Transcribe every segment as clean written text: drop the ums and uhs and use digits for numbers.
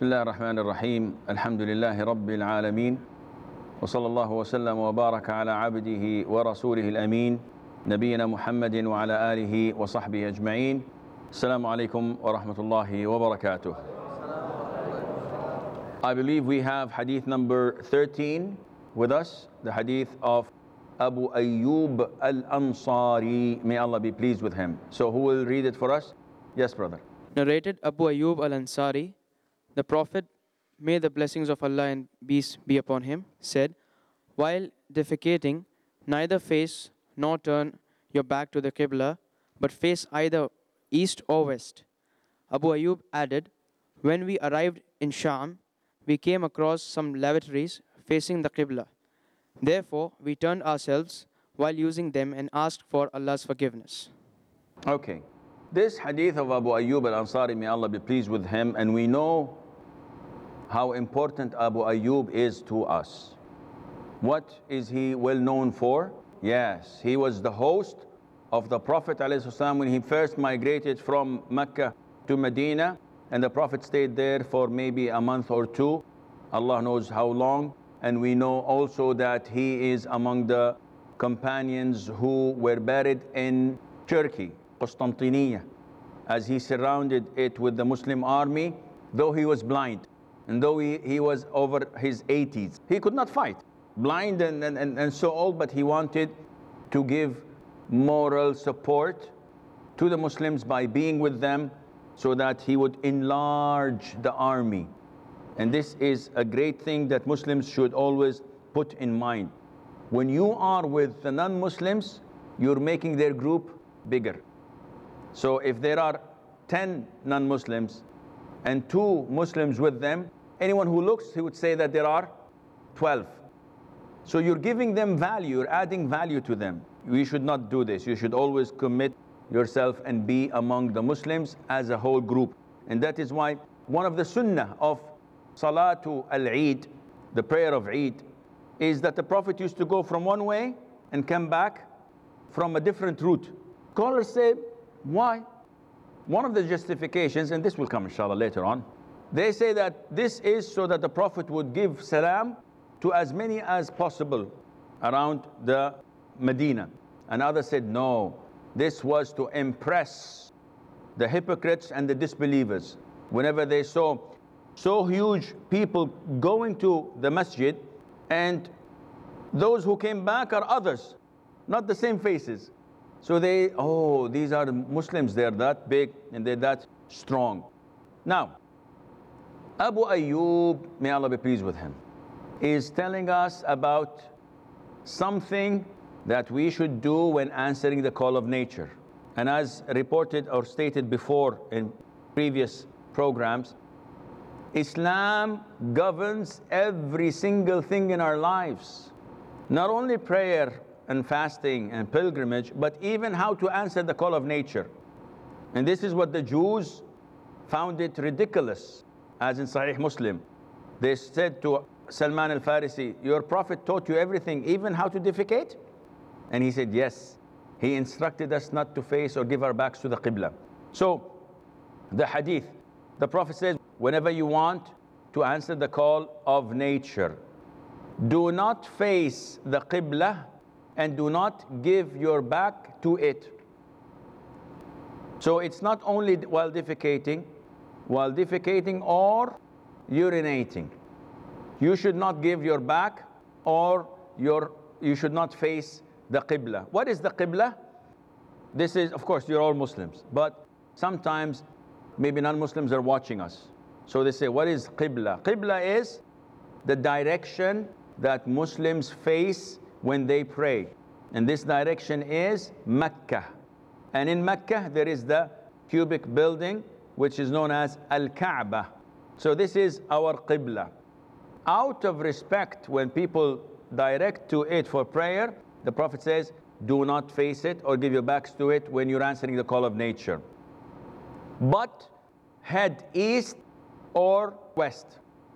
الله الرحمن الرحيم الحمد لله رب العالمين وصلى الله وسلم وبارك على عبده ورسوله الأمين نبينا محمد وعلى آله وصحبه أجمعين. السلام عليكم ورحمة الله وبركاته. I believe we have hadith number 13 with us, the hadith of Abu Ayyub al-Ansari. May Allah be pleased with him. So who will read it for us? Yes, brother. Narrated Abu Ayyub al-Ansari, the Prophet, may the blessings of Allah and peace be upon him, said, while defecating, neither face nor turn your back to the Qibla, but face either east or west. Abu Ayyub added, when we arrived in Sham, we came across some lavatories facing the Qibla. Therefore, we turned ourselves while using them and asked for Allah's forgiveness. Okay. This hadith of Abu Ayyub al-Ansari, may Allah be pleased with him, and we know how important Abu Ayyub is to us. What is he well known for? Yes, he was the host of the Prophet ﷺ when he first migrated from Mecca to Medina, and the Prophet stayed there for maybe a month or two. Allah knows how long. And we know also that he is among the companions who were buried in Turkey, Constantinople, as he surrounded it with the Muslim army, though he was blind and though he was over his 80s. He could not fight, blind and so old, but he wanted to give moral support to the Muslims by being with them so that he would enlarge the army. And this is a great thing that Muslims should always put in mind. When you are with the non-Muslims, you're making their group bigger. So if there are 10 non-Muslims and 2 Muslims with them, anyone who looks, he would say that there are 12. So you're giving them value, you're adding value to them. You should not do this. You should always commit yourself and be among the Muslims as a whole group. And that is why one of the sunnah of Salatu al-Eid, the prayer of Eid, is that the Prophet used to go from one way and come back from a different route. Scholars say, why? One of the justifications, and this will come inshallah later on, they say that this is so that the Prophet would give salam to as many as possible around the Medina. And others said, no, this was to impress the hypocrites and the disbelievers. Whenever they saw so huge people going to the masjid, and those who came back are others, not the same faces. So they, oh, these are the Muslims, they're that big and they're that strong. Now, Abu Ayyub, may Allah be pleased with him, is telling us about something that we should do when answering the call of nature. And as reported or stated before in previous programs, Islam governs every single thing in our lives. Not only prayer and fasting and pilgrimage, but even how to answer the call of nature. And this is what the Jews found it ridiculous, as in Sahih Muslim. They said to Salman al-Farisi, your Prophet taught you everything, even how to defecate? And he said, yes. He instructed us not to face or give our backs to the Qibla. So, the hadith, the Prophet says, whenever you want to answer the call of nature, do not face the Qibla and do not give your back to it. So it's not only while defecating or urinating. You should not give your back or you should not face the Qibla. What is the Qibla? This is, of course, you're all Muslims, but sometimes maybe non-Muslims are watching us. So they say, what is Qibla? Qibla is the direction that Muslims face when they pray. And this direction is Mecca. And in Mecca, there is the cubic building, which is known as Al-Kaaba. So this is our Qibla. Out of respect, when people direct to it for prayer, the Prophet says, do not face it or give your backs to it when you're answering the call of nature. But head east or west.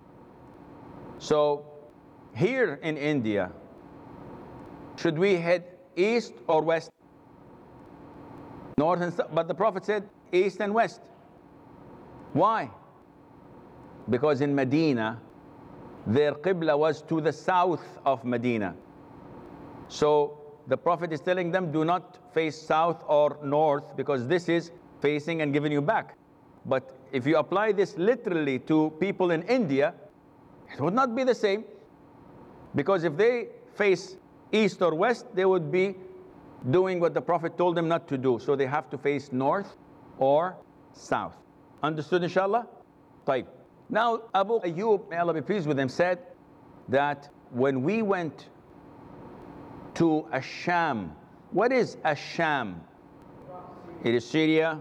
So here in India, should we head east or west? North and south. But the Prophet said east and west. Why? because in Medina, their Qibla was to the south of Medina. So the Prophet is telling them, do not face south or north, because this is facing and giving you back. But if you apply this literally to people in India, it would not be the same, because if they face east or west, they would be doing what the Prophet told them not to do. So they have to face north or south. Understood, inshallah? طيب. Now, Abu Ayyub, may Allah be pleased with him, said that when we went to Ash-Sham, what is Ash-Sham? It is Syria,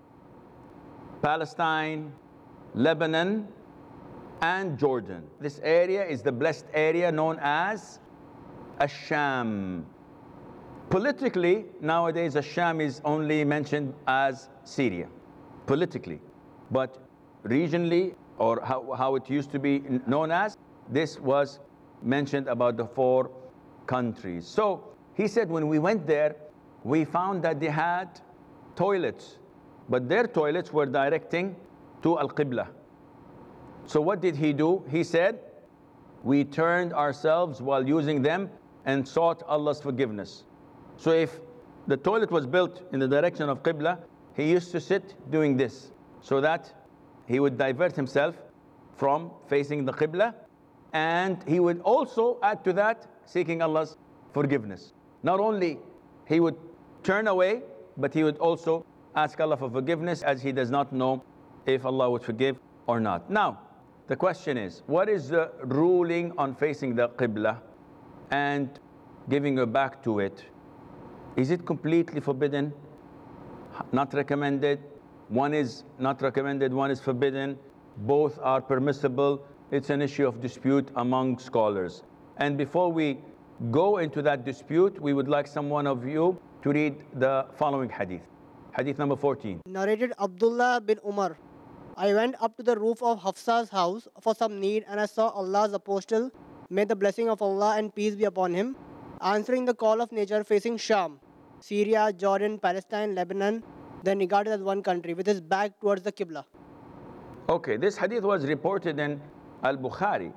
Palestine, Lebanon, and Jordan. This area is the blessed area known as Ash-Sham. Politically, nowadays Ash-Sham is only mentioned as Syria, politically. But regionally, or how it used to be known as, this was mentioned about the 4 countries. So he said when we went there, we found that they had toilets, but their toilets were directing to Al-Qibla. So what did he do? He said, we turned ourselves while using them and sought Allah's forgiveness. So if the toilet was built in the direction of Qibla, he used to sit doing this, so that he would divert himself from facing the Qibla, and he would also add to that seeking Allah's forgiveness. Not only he would turn away, but he would also ask Allah for forgiveness, as he does not know if Allah would forgive or not. Now, the question is, what is the ruling on facing the Qibla and giving your back to it? Is it completely forbidden? Not recommended? One is not recommended, one is forbidden. Both are permissible. It's an issue of dispute among scholars. And before we go into that dispute, we would like someone of you to read the following hadith. Hadith number 14. Narrated Abdullah bin Umar. I went up to the roof of Hafsa's house for some need, and I saw Allah's apostle, may the blessing of Allah and peace be upon him, answering the call of nature facing Sham, Syria, Jordan, Palestine, Lebanon, then regarded as one country, with his back towards the Qibla. Okay, this hadith was reported in Al-Bukhari.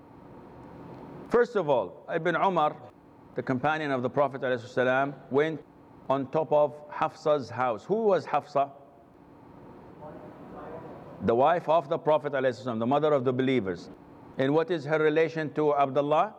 First of all, Ibn Umar, the companion of the Prophet ﷺ, went on top of Hafsa's house. Who was Hafsa? The wife of the Prophet ﷺ, the mother of the believers. And what is her relation to Abdullah?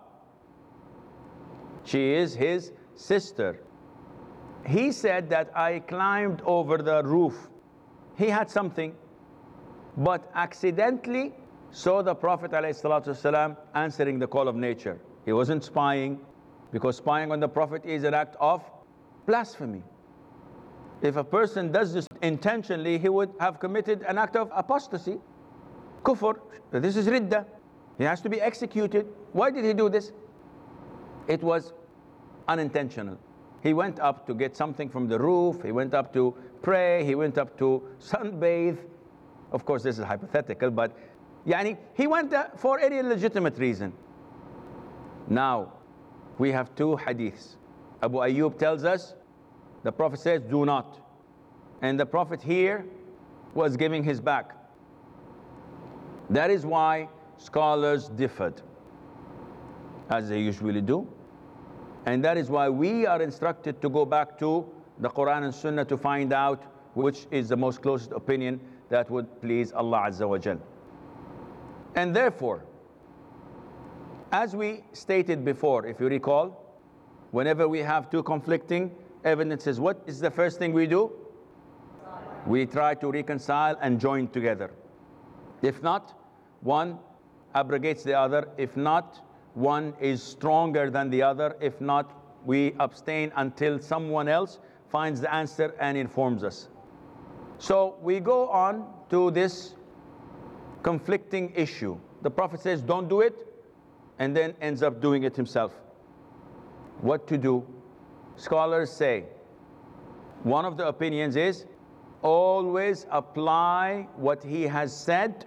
She is his sister. He said that I climbed over the roof. He had something, but accidentally saw the Prophet ﷺ answering the call of nature. He wasn't spying, because spying on the Prophet is an act of blasphemy. If a person does this intentionally, he would have committed an act of apostasy, kufr. This is ridda. He has to be executed. Why did he do this? It was unintentional. He went up to get something from the roof. He went up to pray. He went up to sunbathe. Of course, this is hypothetical, but he went there for any legitimate reason. Now, we have 2 hadiths. Abu Ayyub tells us, the Prophet says, do not. And the Prophet here was giving his back. That is why scholars differed, as they usually do. And that is why we are instructed to go back to the Quran and Sunnah to find out which is the most closest opinion that would please Allah Azza wa Jal. And therefore, as we stated before, if you recall, whenever we have 2 conflicting evidences, what is the first thing we do? We try to reconcile and join together. If not, one abrogates the other. If not, one is stronger than the other. If not, we abstain until someone else finds the answer and informs us. So we go on to this conflicting issue. The Prophet says, don't do it, and then ends up doing it himself. What to do? Scholars say, one of the opinions is, always apply what he has said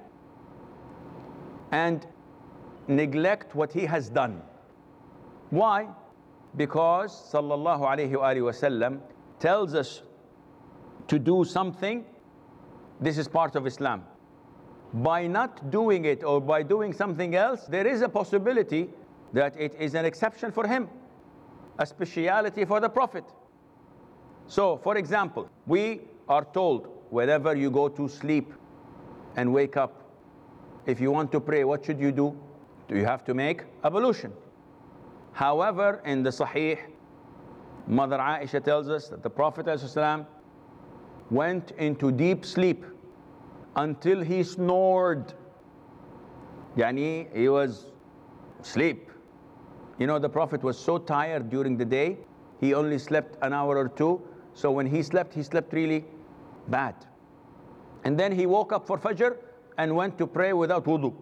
and neglect what he has done. Why? Because sallallahu alayhi wa sallam tells us to do something. This is part of Islam. by not doing it or by doing something else, there is a possibility that it is an exception for him, a speciality for the Prophet. So, for example, we are told whenever you go to sleep and wake up, if you want to pray, what should you do? You have to make ablution. However, in the Sahih, Mother Aisha tells us that the Prophet ﷺ went into deep sleep until he snored. Yani, he was asleep. You know, the Prophet was so tired during the day, he only slept an hour or two. So when he slept really bad. And then he woke up for Fajr and went to pray without wudu.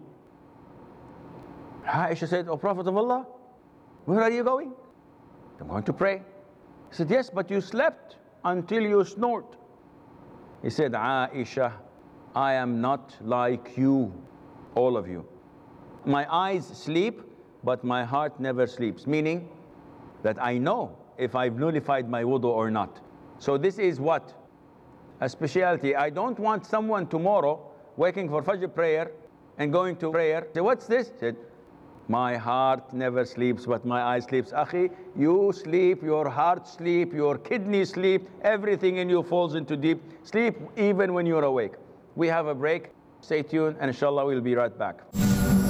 Aisha said, "O Prophet of Allah, where are you going?" "I'm going to pray." He said, "Yes, but you slept until you snored." He said, "Aisha, I am not like you, all of you. My eyes sleep, but my heart never sleeps." Meaning that I know if I've nullified my wudu or not. So this is what? A speciality. I don't want someone tomorrow waking for Fajr prayer and going to prayer. Say, "What's this?" Said, "My heart never sleeps, but my eye sleeps." Akhi, you sleep, your heart sleep, your kidneys sleep, everything in you falls into deep sleep even when you're awake. We have a break. Stay tuned and inshallah we'll be right back.